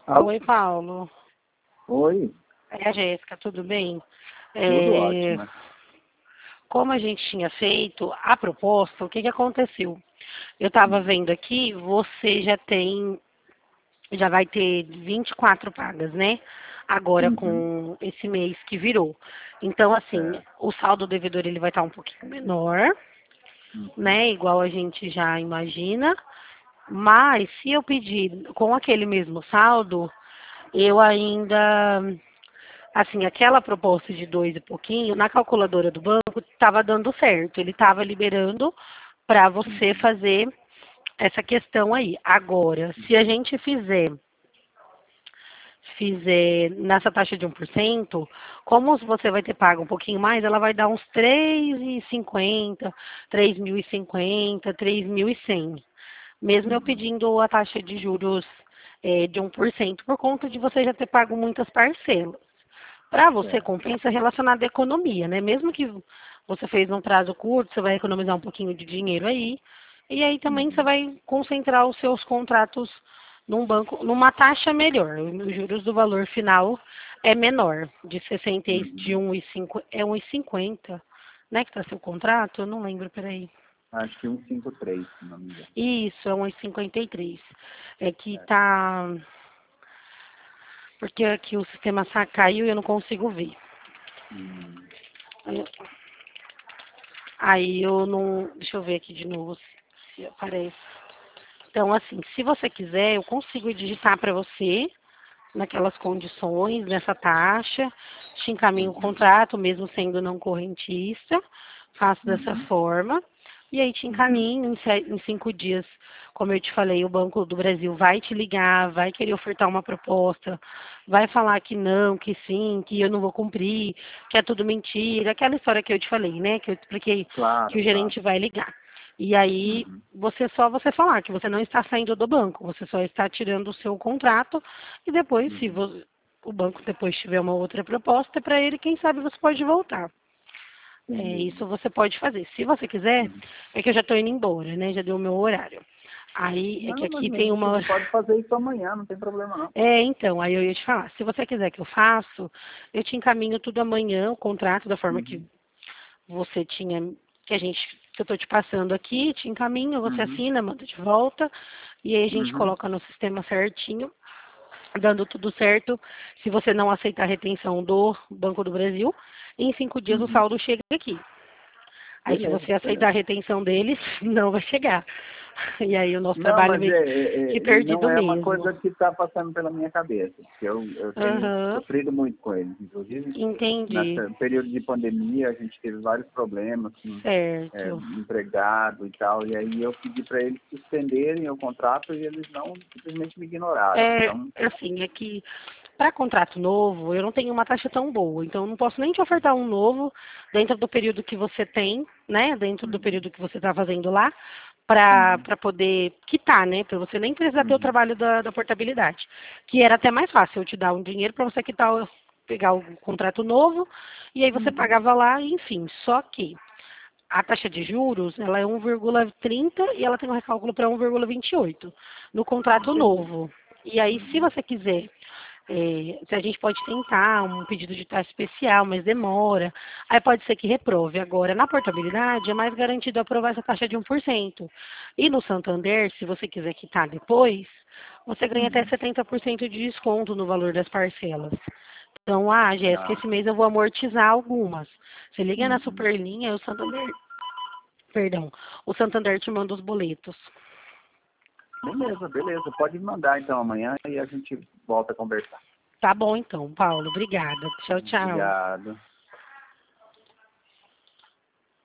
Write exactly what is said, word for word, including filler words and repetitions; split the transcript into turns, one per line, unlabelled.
Alô?
Oi, Paulo.
Oi,
É a Jéssica, tudo bem?
tudo
É,
ótimo.
como a gente tinha feito a proposta, o que que aconteceu? Eu estava
Hum,
vendo aqui, você já tem, já vai ter vinte e quatro pagas, né? Agora
Uhum,
com esse mês que virou. Então, assim,
certo.
o saldo devedor ele vai estar um pouquinho menor,
Uhum,
né? Igual a gente já imagina. Mas se eu pedir com aquele mesmo saldo, eu ainda assim, aquela proposta de dois e pouquinho, na calculadora do banco, estava dando certo. Ele estava liberando para você
uhum,
fazer essa questão aí. Agora, se a
uhum.
gente fizer, fizer nessa taxa de um por cento, como você vai ter pago um pouquinho mais, ela vai dar uns três mil e cinquenta, três mil e cinquenta, três mil e cem. Mesmo eu
Uhum.
pedindo a taxa de juros eh, de um por cento, por conta de você já ter pago muitas parcelas. Para você
Certo.
compensa relacionado à economia, né? Mesmo que você fez num prazo curto, você vai economizar um pouquinho de dinheiro aí. E aí também você
Uhum,
vai concentrar os seus contratos num banco, numa taxa melhor. Os juros do valor final é menor, de sessenta, e- de
uhum.
um e cinco, é um e cinquenta, né? Que está seu contrato? Eu não lembro, peraí.
Acho que cento e cinquenta e três, se não me engano.
Isso, é um e cinquenta e três. É que
Certo.
tá. Porque aqui o sistema sa- caiu e eu não consigo ver.
Hum,
Aí eu não. Deixa eu ver aqui de novo se aparece. Então, assim, se você quiser, eu consigo digitar para você naquelas condições, nessa taxa, te encaminho o
uhum,
contrato, mesmo sendo não correntista, faço dessa
uhum,
forma, e aí te
uhum,
encaminho em, se- em cinco dias, como eu te falei, o Banco do Brasil vai te ligar, vai querer ofertar uma proposta, vai falar que não, que sim, que eu não vou cumprir, que é tudo mentira, aquela história que eu te falei, né, que eu te expliquei que
claro,
o
claro.
gerente vai ligar. E aí,
Uhum,
você só você falar que você não está saindo do banco, você só está tirando o seu contrato e depois, se
uhum,
vo- o banco depois tiver uma outra proposta para ele, quem sabe você pode voltar. É,
entendi.
isso você pode fazer. Se você quiser,
Uhum.
é que eu já estou indo embora, né? Já deu o meu horário. Aí é que
Não, mas
aqui
a
tem
gente
uma.
pode fazer isso amanhã, não tem problema não.
É, então, aí eu ia te falar, se você quiser que eu faço, eu te encaminho tudo amanhã, o contrato, da forma que
Uhum,
você tinha, que a gente, que eu estou te passando aqui, te encaminho, você
uhum,
assina, manda de volta, e aí a gente
uhum,
coloca no sistema certinho, dando tudo certo. Se você não aceitar a retenção do Banco do Brasil, em cinco dias o
uhum.
saldo chega aqui. Aí se
Beleza,
você aceitar a
beleza.
retenção deles, não vai chegar. E aí o nosso
Não,
trabalho é
mas é,
meio
é-
que
é-
perdido
não é uma
mesmo.
coisa que está passando pela minha cabeça, porque eu, eu tenho
Aham,
sofrido muito com eles. Inclusive,
entendi.
nesse período de pandemia, a gente teve vários problemas com é,
Certo.
empregado e tal, e aí eu pedi para eles suspenderem o contrato e eles não, simplesmente me ignoraram.
É,
Então,
assim, é que para contrato novo, eu não tenho uma taxa tão boa, então eu não posso nem te ofertar um novo dentro do período que você tem, né? Dentro do
uhum,
período que você está fazendo lá, para
uhum,
poder quitar, né? Para você nem precisar ter o
uhum,
trabalho da, da portabilidade. Que era até mais fácil eu te dar um dinheiro para você quitar, o- pegar o contrato novo, e aí você
uhum,
pagava lá, enfim. Só que a taxa de juros, ela é um vírgula trinta e ela tem um recálculo para um vírgula vinte e oito no contrato
entendi.
novo. E aí, se
Uhum,
você quiser, é, se a gente pode tentar um pedido de taxa especial, mas demora, aí pode ser que reprove. Agora, na portabilidade, é mais garantido aprovar essa taxa de um por cento. E no Santander, se você quiser quitar depois, você ganha até
uhum.
setenta por cento de desconto no valor das parcelas. Então, ah, Jéssica,
Ah,
esse mês eu vou amortizar algumas. Você liga na
uhum.
Superlinha, o Santander Perdão, o Santander te manda os boletos.
Beleza, beleza. Pode me mandar então amanhã e a gente volta a conversar.
Tá bom então, Paulo. Obrigada. Tchau, tchau.
Obrigado.